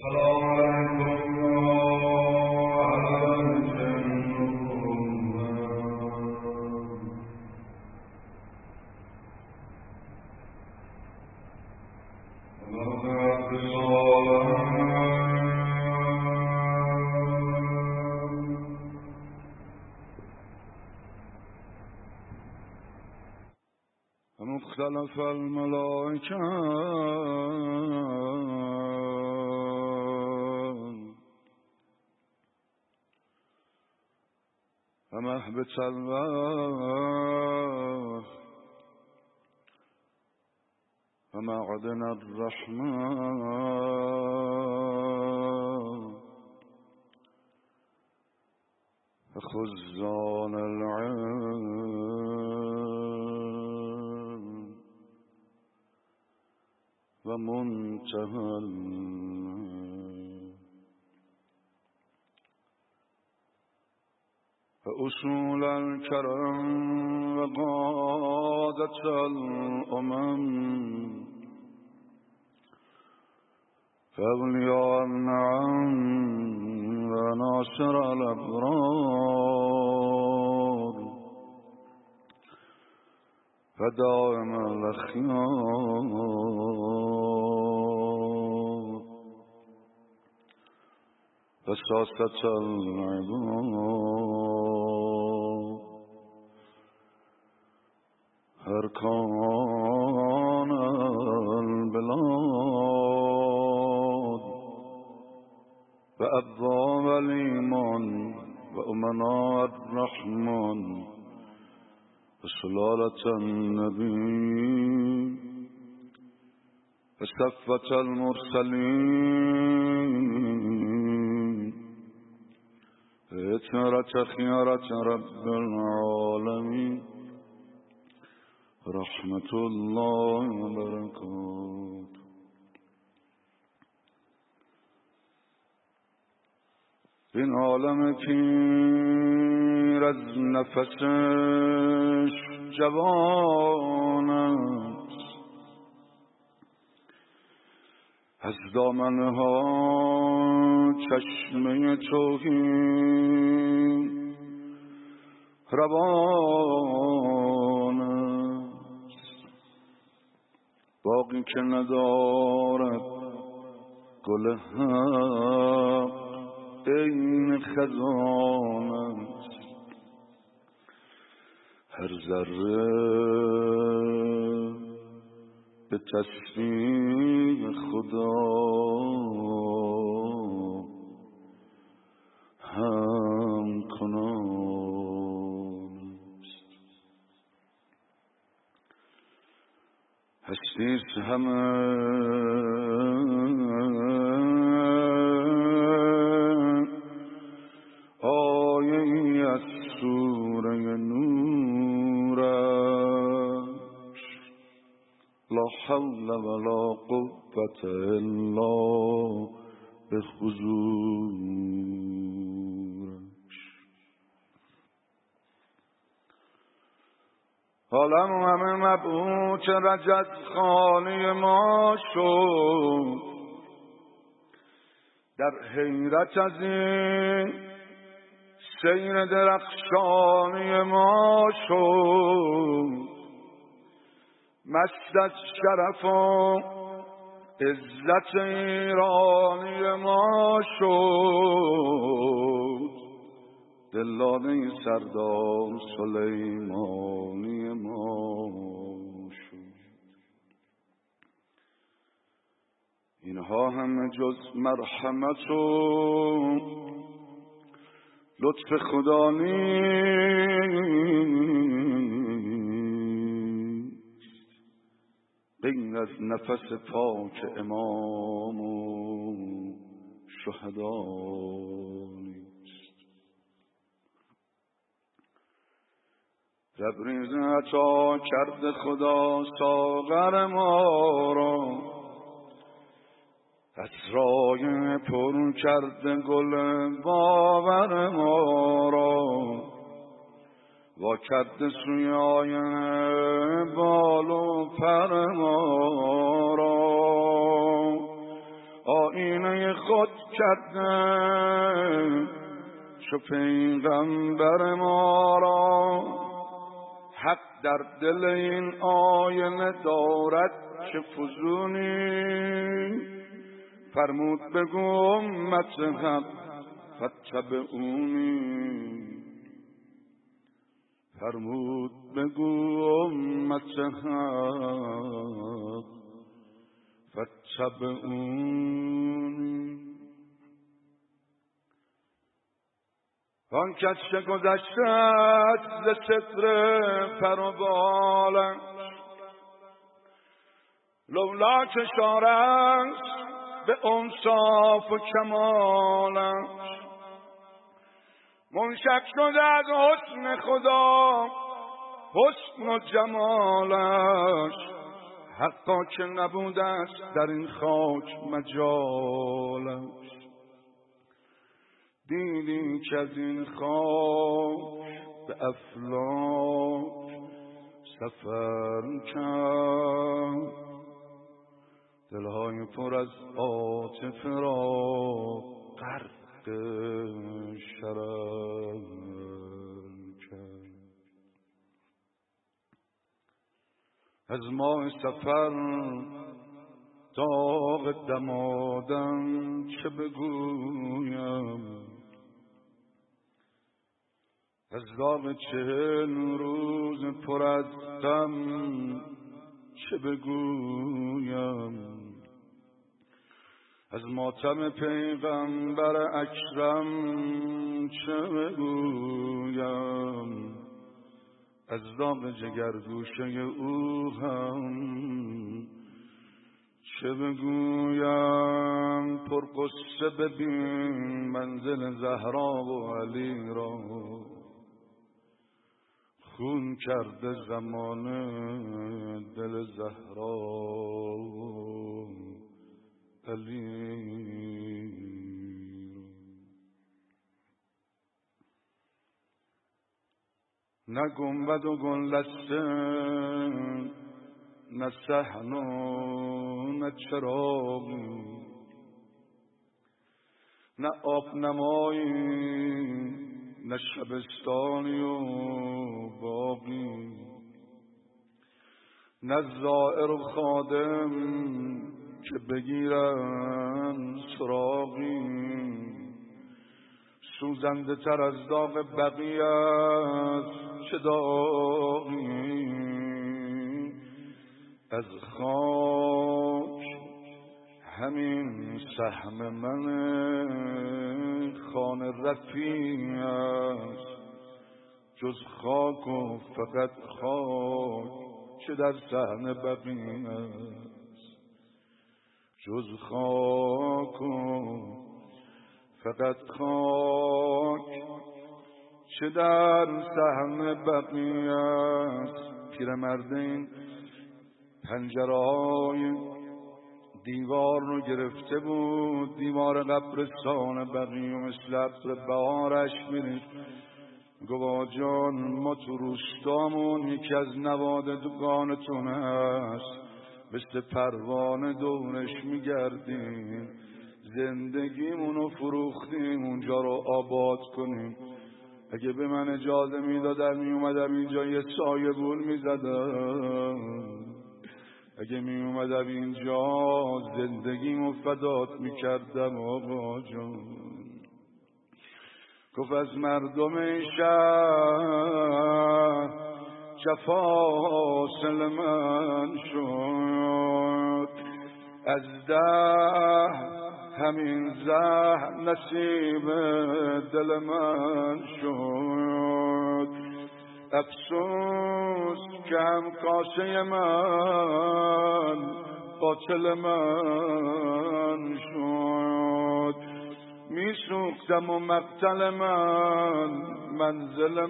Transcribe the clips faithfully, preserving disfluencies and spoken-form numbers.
مختلف الملائكة ومهبط الوحي ومعدن الرحمن وخزان العلم ومنتهى وأصول الكرم وقادة الأمم فأولياء النعم وناصر الأبرار فدائم الأخيار وساسة العباد أركان البلاد وأبواب الإيمان وأمناء الرحمن وسلالة النبي وصفة المرسلين إثمرة خيارة رب العالمين رحمة الله وبركاته. این عالم پیر از نفسش جوان است، از دامنها چشمه توحید روان است. باغی که ندارد گل حق این خزان است، هر ذره به تسبیح خدا هم کنان است. هستیست همه آیه‌ای از سوره نورش، لا حول ولا قوة الا به حضورش. عالم همه مبهوت رجز خانه ما شد، در حیرت از این سیر درخشانی ما شد، مست از شرف و عزت ایرانی ما شد، دلانه سردار سلیمانی ما شد. اینها همه جز مرحمت و لطف خدا نیست، غیر از نفس پاک امام و شهدا نیست. تبریز عطا کرد خدا ساغر ما را، عطرای پر کرده گل باور ما را، وا کرده سوی آینه بال و پر ما را. آینه خود کرده چو پیغمبر ما را. حق در دل این آینه دارد چه فزونی، فرمود بگو امت حق فاتبعونی، فرمود بگو امت حق فاتبعونی. آن کس که گذشتت ز ستر پر و بالش، لولا که شارست به انصاف و کمالش. منشک شده از حسن خدا حسن و جمالش، حقا که نبوده است در این خاک مجالش. دیدی که از این خاک به افلاک سفر کرد، دلهای پر از عاطفه را غرق شرر کرد. از ماه سفر داغ دمادم چه بگویم، از داغ چهل روز پر از غم چه بگویم، از ماتم پیغمبر اکرم چه بگویم، از داغ جگرگوشه او هم چه بگویم. پرقصه ببین منزل زهرا و علی را، خون کرده زمانه دل زهرا و علی. نه گنبد و گلدسته، نه صحن و نه چراغی، نه آب نمایی، نه شبستانی و باقی، نه زائر و خادم که بگیرن سراغی. سوزنده تر از داغ بقیت چه داغی، از خاک همین سهم من خانه رفیع است. جز خاک و فقط خاک چه در صحن بقیه است، جز خاک و فقط خاک چه در صحن بقیه است. پیرمرد این پنجره‌های دیوار رو گرفته بود، دیوار قبرستان بقیه، و مثل عطر بهارش می‌ریخت. گوا جان ما تو روستامون یکی از نواد دکانتون هست، مثل پروانه دورش میگردیم، زندگیمونو فروختیم اونجا رو آباد کنیم. اگه به من اجازه میدادم میومدم اینجا یه سایه بول میزدم، اگه میومدم اینجا زندگیمو فدات میکردم. آقا جان گفت از مردم شهر جفا حاصل من شد، از ده همین زهر نصیب دل من شد. افسوس که هم کاسه من قاتل من شد، می سوختم و مقتل من منزل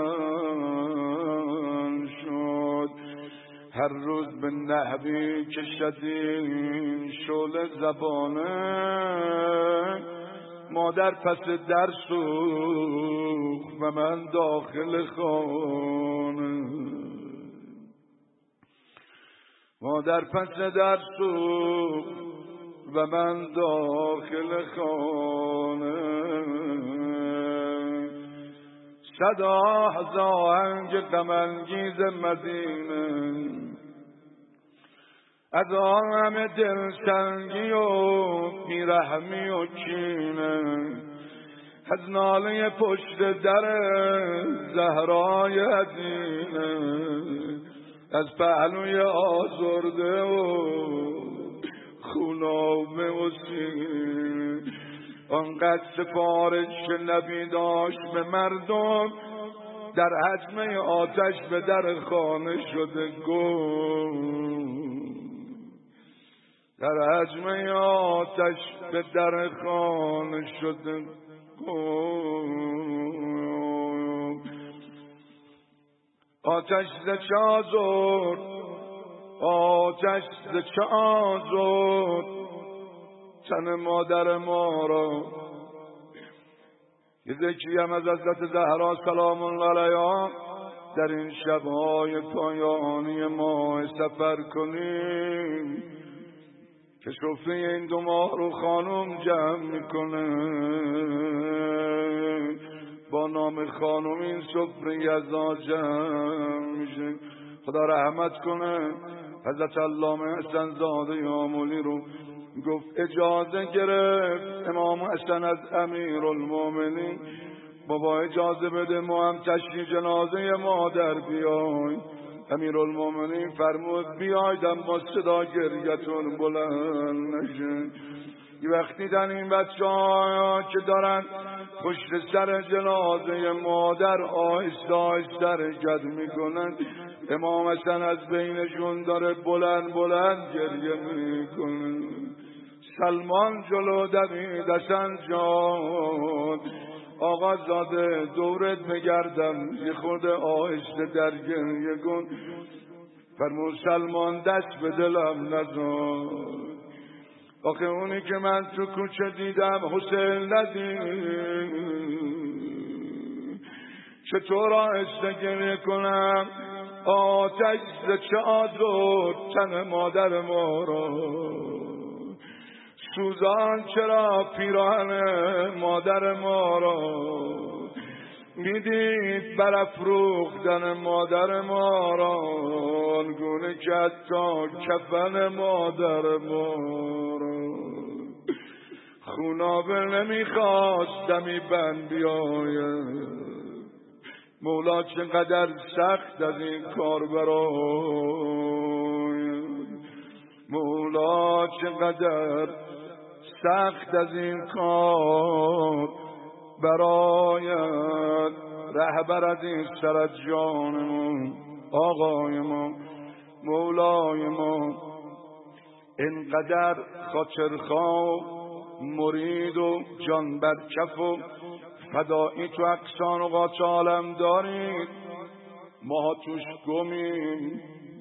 من شد. هر روز به نحوی که شدین شعله زبانه، مادر پس در سوخت و من داخل خانه، مادر پس در سوخت و من داخل خانه صدا از آهنگ غم‌انگیز مدینه از آن همه دلتنگی و بیرحمی و کینه از ناله پشت در زهرای عدینه از پهلوی آزرده و خونابه و سینه آنقدر سفارش که نبی داشت به مردم در حجمه آتش به در خانه شده گم در حجمه آتش به در خانه شده گم آتش ز چه آزرد آتش ز چه آزرد تن مادر ما را یه ذکری هم از حضرت زهرا سلام الله علیها در این شب‌های پایانی ماه سفر کنیم که سفره این دو ماه رو خانم جمع میکنه با نام خانم این سفره یزا جمع میشه. خدا رحمت کنه حضرت علامه حسن زاده آملی رو گفت اجازه گرفت امام حسن از امیرالمومنین بابا اجازه بده ما هم تشییع جنازه مادر بیایم. امیرالمومنین فرمود بیاید اما صدا گریتون بلند نشه. یه وقتی در این بچه ها که دارن پشت سر جنازه مادر آهسته آهسته حرکت میکنن امام حسن از بینشون داره بلند بلند گریه میکنه. سلمان جلو دوید حسن جان آقا زاده دورت بگردم یه خود آهسته در گریه کن. فرمود سلمان دست به دلم نزار آخه اونی که من تو کوچه دیدم حسین ندید چطور آهسته گریه کنم آتش ز چه آزرد تن مادر ما را سوزان چرا پیراهن مادر ما را میدید برافروختن مادر ما را آنگونه که حتی کفن مادر ما را خونابه نمیخواست دمی بند بیاید. مولا چقدر سخت از این کار برای مولا چقدر سخت از این کار برایت رهبر از این سر جانمون آقای ما مولای ما اینقدر خاطرخواه مرید و جان بر کف و فدایی تو اقصان و قاط عالم دارید ما توش گمیم.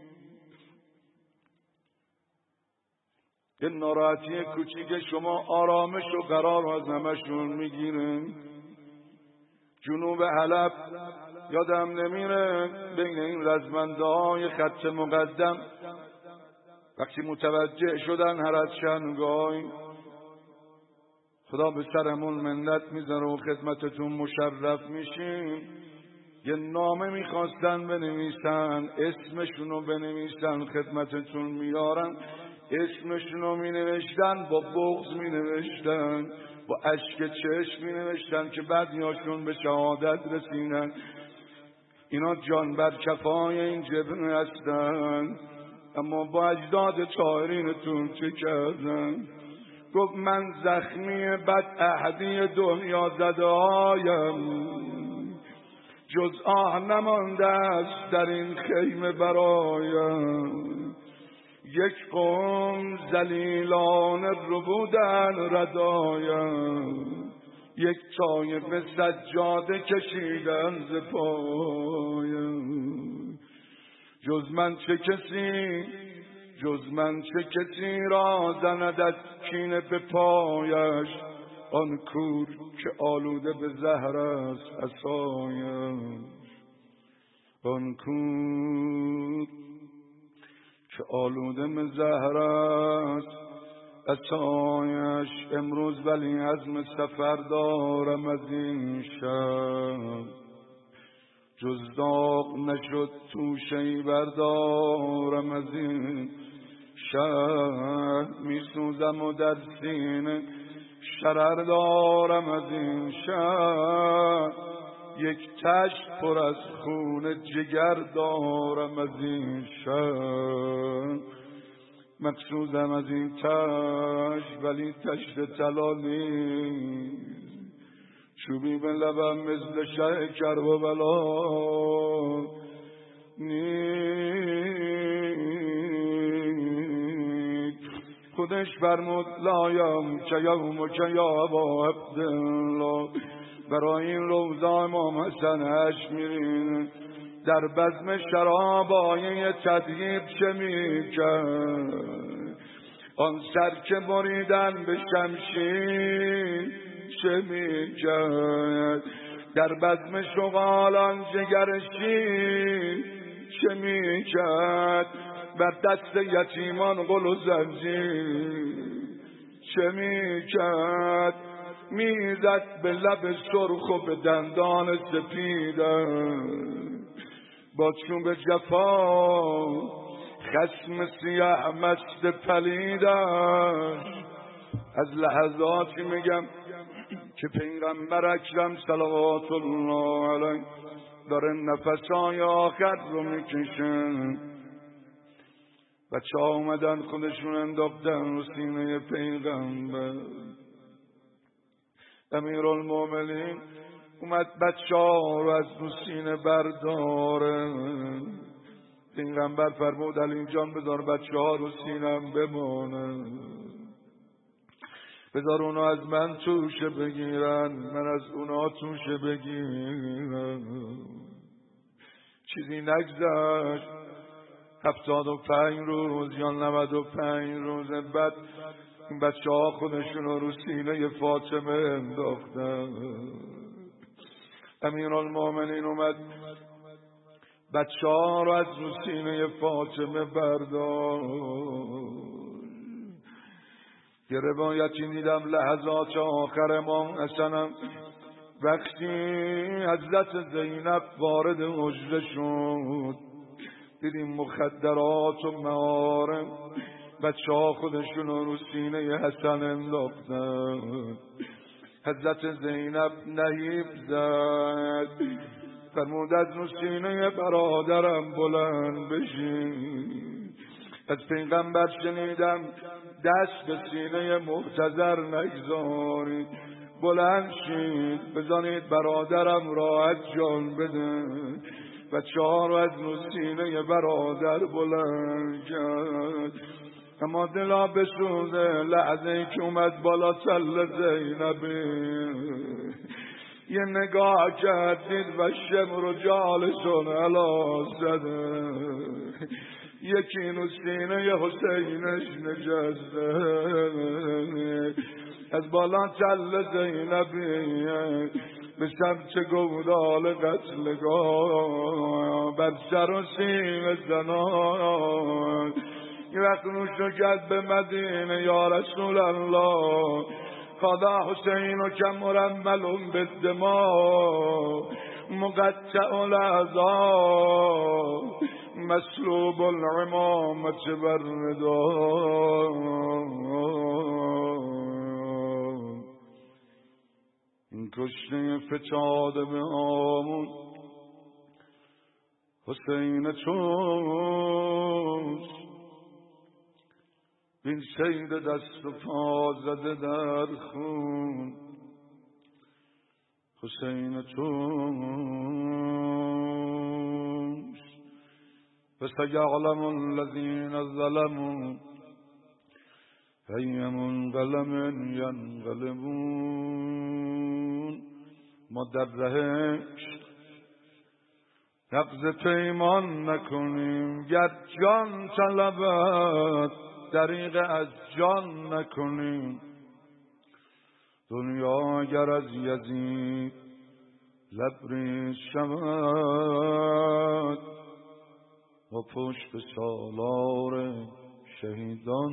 این ناراحتی کوچیک شما آرامش و قرار از همشون میگیره. جنوب حلب یادم نمیره بین این رزمنده های خط مقدم وقتی متوجه شدن هر از شنگای خدا به سرمون منت میذاره و خدمتتون مشرف میشیم. یه نامه میخواستن بنویسن اسمشونو بنویسن خدمتتون میارن اسمشونو می نوشتن با بغض می نوشتن با اشک چشم می نوشتن که بعدیاشون به شهادت رسیدن. اینا جان بر کفای این جبهه هستن اما با اجداد طاهرینتون چه کردن. گفت من زخمی بد احدی دنیا زده هایم جز آه نمانده است در این خیمه برایم. یک قوم ذلیلان ربودن ردایم یک طایفه سجاده کشیدن ز پایم. جز من چه کسی جز من چه کسی را زند از کینه به پایش آن کور که آلوده به زهر است عصایم. آن کور که آلوده به زهر است عطایش امروز ولی عزم سفر دارم از این شب، جز داغ نشد توشه‌ای بردارم از این شب. می سوزم و در سینه شرر دارم از این شب، یک تشت پر از خون جگر دارم از این شب. مقصودم از این تشت ولی تشت طلا نیست، چوبی به لبم مثل شه کرب و بلا نیست. خودش فرمود لایم که یوم که یا با عبدالله، برای این روضه امام حسن اش میرین در بزم شراب آیه تدهیب چه میکرد، آن سر که بریدن به شمشیر چه میکرد، در بزم شغالان جگر شیر چه میکرد، بر دست یتیمان غل و زنجیر چه میکرد، میزد به لب سرخ و به دندان سپیدن، با چوب جفا خصم سیاه مست پلیدن. از لحظاتی میگم که پیغمبر اکرم صلوات الله علیه داره نفسای آخر رو میکشن. بچه ها اومدن خودشون انداختن رو سینه پیغمبر. امیرالمومنین اومد بچه ها رو از رو سینه برداره. پیغمبر فرمود علی جان بذار بچه ها رو سینم بمانه، بذار اونا از من توشه بگیرن، من از اونا توشه بگیرن. چیزی نگذشت هفتاد و پنج روز یا نود و پنج روز بعد این بچه ها خودشون رو سینه فاطمه انداختن. امیرالمومنین اومد بچه ها رو از رو سینه فاطمه برداشت. یه روایتی دیدم لحظات آخر امام حسنم وقتی حضرت زینب وارد حجره شد، دیدیم مخدرات و معارم، بچه ها خودشون رو سینه حسن انداختن. حضرت زینب نهیب زد، فرمود از رو سینه برادرم بلند بشین. از پیغمبر شنیدم دست به سینه محتضر نگذارید، بلند شید بزنید برادرم راحت جان بده. بچه ها رو از رو سینه برادر بلند کرد. اما دلا بسوزه لحظه که اومد بالا تل زینبی، یه نگاه کردید و شمر و جالسون علا زده، یکی نو سینه حسینش نجسته. از بالا تل زینبی به سمت گودال قتلگاه بر سر و سیم زنان یه وقت روشو کرد به مدینه. یا رسول الله خدا حسین و کم مرملون به دماغ مقطع الاعضاء مسلوب العمامت بردا. این کشته فتاد به آمون حسین توست، این سید دست و پا زده در خون حسین توست. فسیعلم الذین ظلموا ای منقلب ینقلبون. ما در رهش نقض پیمان نکنیم، گر جان طلبد دریغ از جان نکنیم. دنیا اگر از یزید لبریز شود و پشت سالار شهیدان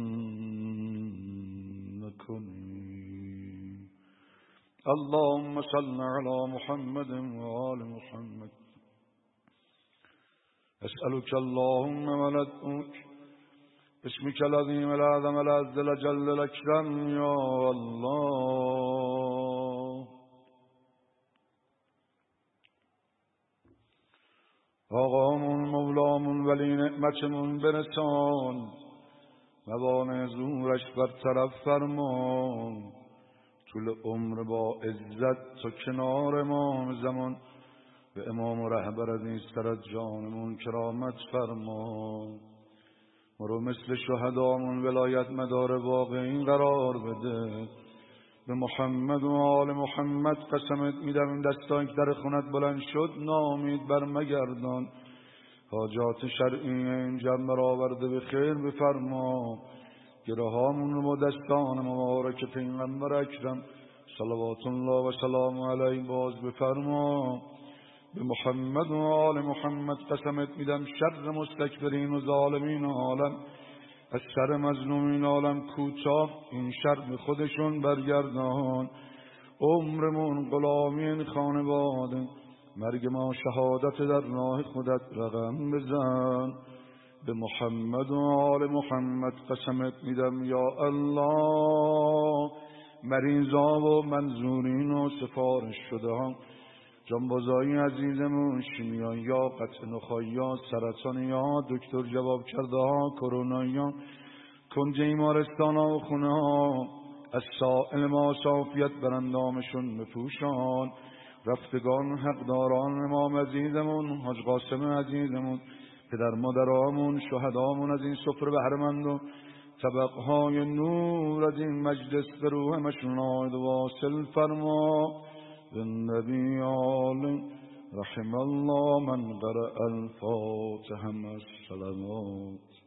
نکنی. اللهم صل على محمد وآل محمد. أسألك اللهم وندعوك باسمك العظيم الأعظم الأعز الأجل الأكرم يا الله. آقامون مولامون ولی نعمتمون برسان، موانع زورش برطرف فرمان، طول عمر با عزت تو کنار ما زمان، به امام و رهبر از این سرت جانمون کرامت فرمان. ما رو مثل شهدامون ولایت مدار واقعین قرار بده. به محمد و آل محمد قسمت میدم این دستان که در خونت بلند شد نامید بر مگردان، حاجات شرعی این جمع برآورده به خیر بفرما. گرهامون رو با دستان مبارک پیغمبر اکرم صلوات الله و سلام علیه باز بفرما. به محمد و آل محمد قسمت میدم شر مستکبرین و ظالمین عالم از سر مظلومین عالم کوتاه این شر به خودشون برگردان. عمرمون غلامی این خانواده، مرگ ما شهادت در راه خودت رقم بزن. به محمد و آل محمد قسمت میدم یا الله مریضا و منظورین و سفارش شده ها، جانبازای عزیزمون شیمیان یا قطع نخاعی یا سرطان یا دکتر جواب کرده ها کرونا یا کنج ایمارستان ها و خونه ها، از سائل ما صافیت برندامشون بپوشان. رفتگان حقداران امام عزیزمون حاج قاسم عزیزمون، پدر مادرامون شهدامون از این سفره بهرمند و طبقهای نور از این مجلس به روح همشون عاید واصل فرما. بالنبي آل رحم الله من قرأ الفاتحة مع السلامات.